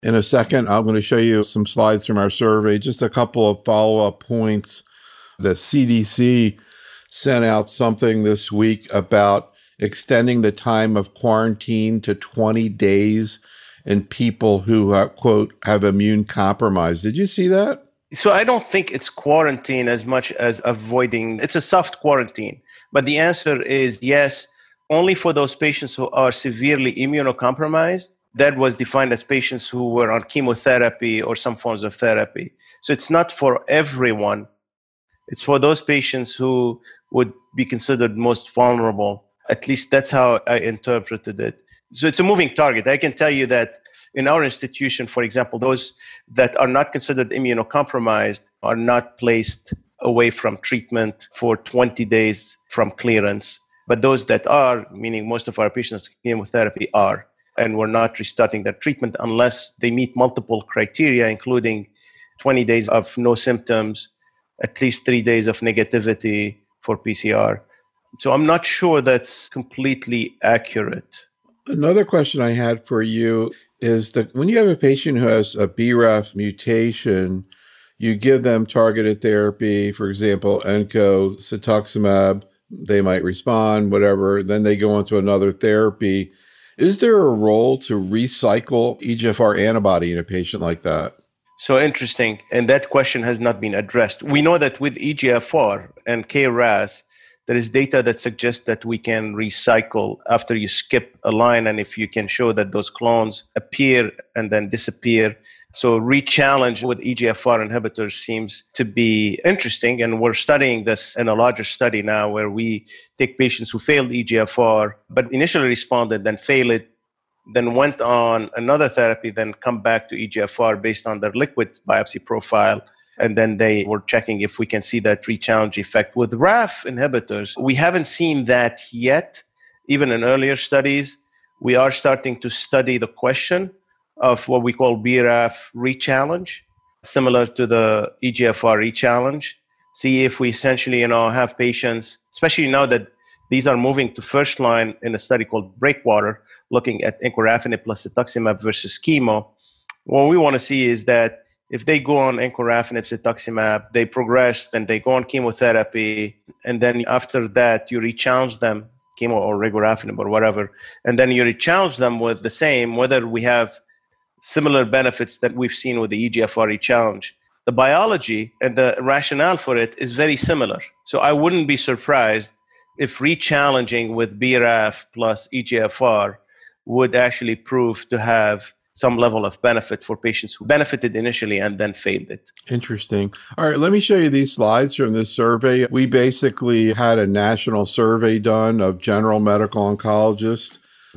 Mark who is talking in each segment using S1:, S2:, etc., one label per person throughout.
S1: In a second, I'm going to show you some slides from our survey, just a couple of follow-up points. The CDC sent out something this week about extending the time of quarantine to 20 days in people who, quote, have immune compromise. Did you see that?
S2: So I don't think it's quarantine as much as avoiding, it's a soft quarantine. But the answer is yes, only for those patients who are severely immunocompromised. That was defined as patients who were on chemotherapy or some forms of therapy. So it's not for everyone. It's for those patients who would be considered most vulnerable. At least that's how I interpreted it. So it's a moving target. I can tell you that in our institution, for example, those that are not considered immunocompromised are not placed away from treatment for 20 days from clearance. But those that are, meaning most of our patients with chemotherapy are, and we're not restarting their treatment unless they meet multiple criteria, including 20 days of no symptoms, at least 3 days of negativity for PCR. So I'm not sure that's completely accurate.
S1: Another question I had for you is that when you have a patient who has a BRAF mutation, you give them targeted therapy, for example, Enco, cetuximab, they might respond, whatever, then they go on to another therapy. Is there a role to recycle EGFR antibody in a patient like that?
S2: So interesting. And that question has not been addressed. We know that with EGFR and KRAS, there is data that suggests that we can recycle after you skip a line, and if you can show that those clones appear and then disappear. So re-challenge with EGFR inhibitors seems to be interesting, and we're studying this in a larger study now where we take patients who failed EGFR, but initially responded, then failed it, then went on another therapy, then come back to EGFR based on their liquid biopsy profile. And then they were checking if we can see that re-challenge effect. With RAF inhibitors, we haven't seen that yet. Even in earlier studies, we are starting to study the question of what we call BRAF re-challenge, similar to the EGFR re-challenge. See if we essentially, have patients, especially now that these are moving to first line in a study called Breakwater, looking at encorafenib plus cetuximab versus chemo. What we want to see is that if they go on encorafenib, cetuximab, they progress, then they go on chemotherapy, and then after that, you re-challenge them, chemo or regorafenib or whatever, and then you re-challenge them with the same, whether we have similar benefits that we've seen with the EGFR re-challenge. The biology and the rationale for it is very similar. So I wouldn't be surprised if re-challenging with BRAF plus EGFR would actually prove to have some level of benefit for patients who benefited initially and then failed it.
S1: Interesting. All right, let me show you these slides from this survey. We basically had a national survey done of general medical oncologists,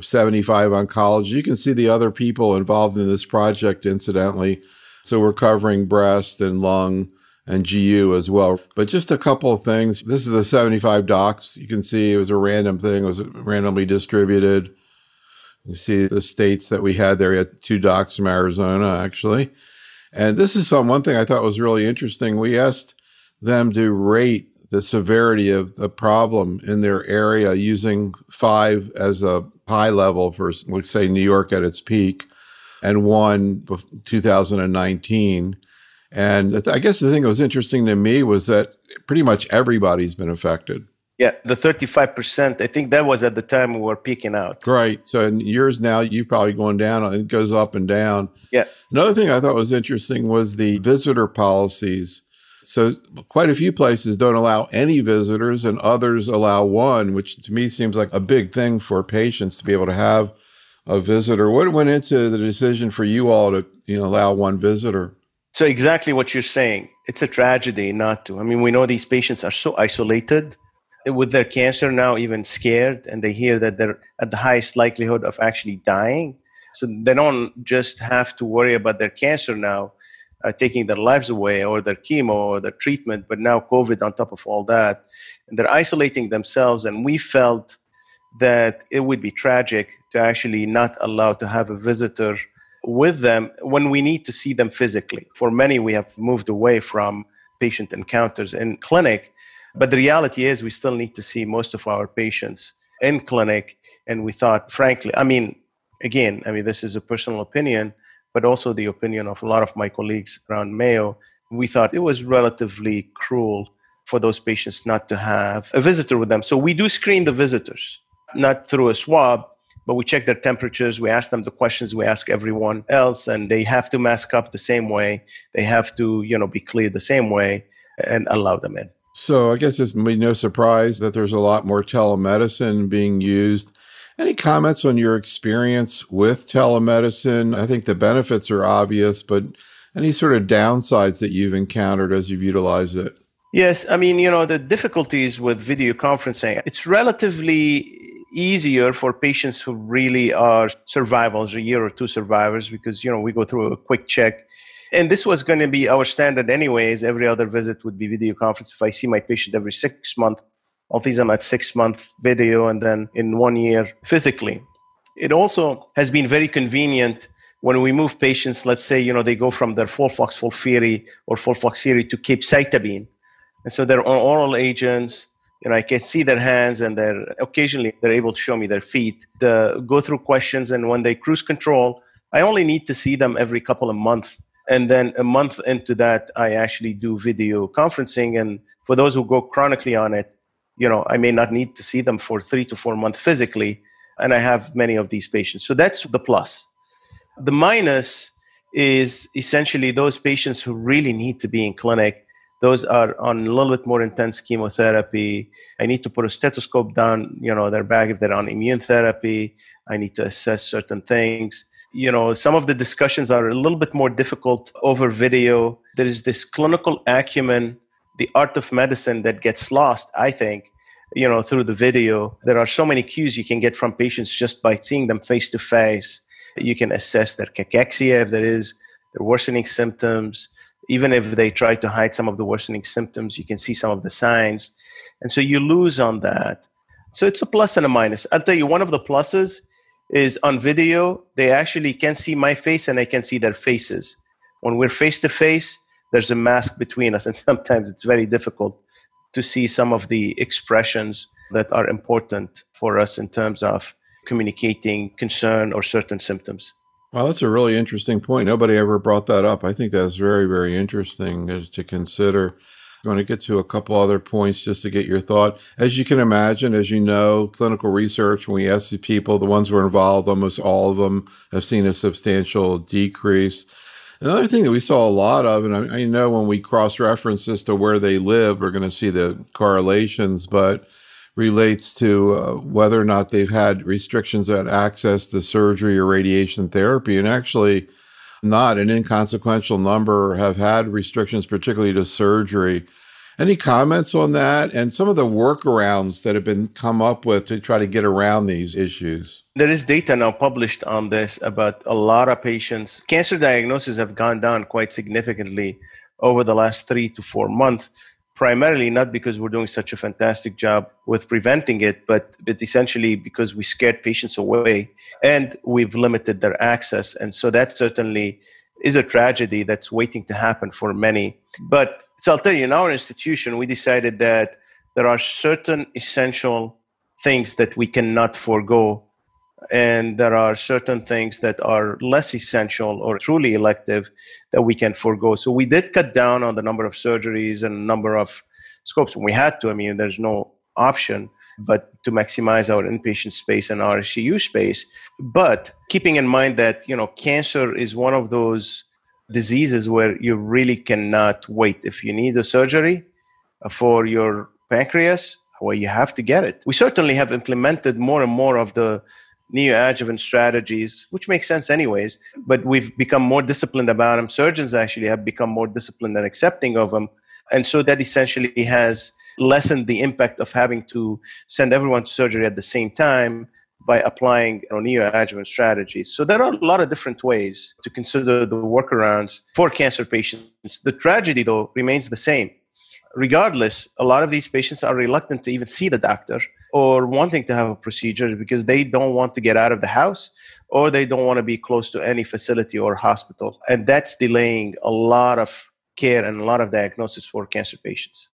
S1: 75 oncologists. You can see the other people involved in this project, incidentally. So we're covering breast and lung and GU as well. But just a couple of things. This is the 75 docs. You can see it was a random thing. It was randomly distributed. You see the states that we had there. We had 2 docs from Arizona, actually. And this is one thing I thought was really interesting. We asked them to rate the severity of the problem in their area using 5 as a high level for, let's say, New York at its peak, and 1, 2019. And I guess the thing that was interesting to me was that pretty much everybody's been affected.
S2: Yeah, the 35%, I think that was at the time we were peaking out.
S1: Right. So in years now, you've probably gone down, and it goes up and down.
S2: Yeah.
S1: Another thing I thought was interesting was the visitor policies. So quite a few places don't allow any visitors, and others allow 1, which to me seems like a big thing for patients to be able to have a visitor. What went into the decision for you all to allow 1 visitor?
S2: So exactly what you're saying. It's a tragedy not to. I mean, we know these patients are so isolated with their cancer now, even scared, and they hear that they're at the highest likelihood of actually dying. So they don't just have to worry about their cancer now, taking their lives away, or their chemo or their treatment, but now COVID on top of all that. And they're isolating themselves, and we felt that it would be tragic to actually not allow to have a visitor with them when we need to see them physically. For many, we have moved away from patient encounters in clinic. But the reality is we still need to see most of our patients in clinic. And we thought, frankly, this is a personal opinion, but also the opinion of a lot of my colleagues around Mayo, we thought it was relatively cruel for those patients not to have a visitor with them. So we do screen the visitors, not through a swab, but we check their temperatures. We ask them the questions we ask everyone else, and they have to mask up the same way. They have to, be cleared the same way and allow them in.
S1: So I guess it's no surprise that there's a lot more telemedicine being used. Any comments on your experience with telemedicine? I think the benefits are obvious, but any sort of downsides that you've encountered as you've utilized it?
S2: Yes, I mean, the difficulties with video conferencing, it's relatively easier for patients who really are survivors, a year or two survivors, because, we go through a quick check. And this was going to be our standard anyways. Every other visit would be video conference. If I see my patient every 6 months, I'll tease them at 6-month video and then in 1 year physically. It also has been very convenient when we move patients, let's say, they go from their FOLFOX, FOLFIRI, or FOLFOXIRI to capecitabine. And so they're on oral agents. I can see their hands, and occasionally they're able to show me their feet, go through questions. And when they cruise control, I only need to see them every couple of months. And then a month into that, I actually do video conferencing. And for those who go chronically on it, I may not need to see them for 3 to 4 months physically. And I have many of these patients. So that's the plus. The minus is essentially those patients who really need to be in clinic. Those are on a little bit more intense chemotherapy. I need to put a stethoscope down, their back if they're on immune therapy. I need to assess certain things. Some of the discussions are a little bit more difficult over video. There is this clinical acumen, the art of medicine that gets lost, I think, through the video. There are so many cues you can get from patients just by seeing them face to face. You can assess their cachexia if there is, their worsening symptoms. Even if they try to hide some of the worsening symptoms, you can see some of the signs. And so you lose on that. So it's a plus and a minus. I'll tell you, one of the pluses is on video, they actually can see my face and I can see their faces. When we're face to face, there's a mask between us. And sometimes it's very difficult to see some of the expressions that are important for us in terms of communicating concern or certain symptoms.
S1: Well, that's a really interesting point. Nobody ever brought that up. I think that's very, very interesting to consider. I want to get to a couple other points just to get your thought. As you can imagine, as you know, clinical research, when we ask the people, the ones who are involved, almost all of them have seen a substantial decrease. Another thing that we saw a lot of, and I know when we cross-reference this to where they live, we're going to see the correlations, but relates to whether or not they've had restrictions on access to surgery or radiation therapy. And actually, not an inconsequential number have had restrictions, particularly to surgery. Any comments on that and some of the workarounds that have been come up with to try to get around these issues?
S2: There is data now published on this about a lot of patients. Cancer diagnoses have gone down quite significantly over the last 3 to 4 months. Primarily not because we're doing such a fantastic job with preventing it, but essentially because we scared patients away and we've limited their access. And so that certainly is a tragedy that's waiting to happen for many. But so I'll tell you, in our institution, we decided that there are certain essential things that we cannot forego. And there are certain things that are less essential or truly elective that we can forego. So we did cut down on the number of surgeries and number of scopes. We had to, there's no option but to maximize our inpatient space and our ICU space. But keeping in mind that, cancer is one of those diseases where you really cannot wait. If you need a surgery for your pancreas, well, you have to get it. We certainly have implemented more and more of the neoadjuvant strategies, which makes sense anyways, but we've become more disciplined about them. Surgeons actually have become more disciplined and accepting of them. And so that essentially has lessened the impact of having to send everyone to surgery at the same time by applying neoadjuvant strategies. So there are a lot of different ways to consider the workarounds for cancer patients. The tragedy, though, remains the same. Regardless, a lot of these patients are reluctant to even see the doctor or wanting to have a procedure because they don't want to get out of the house or they don't want to be close to any facility or hospital. And that's delaying a lot of care and a lot of diagnosis for cancer patients.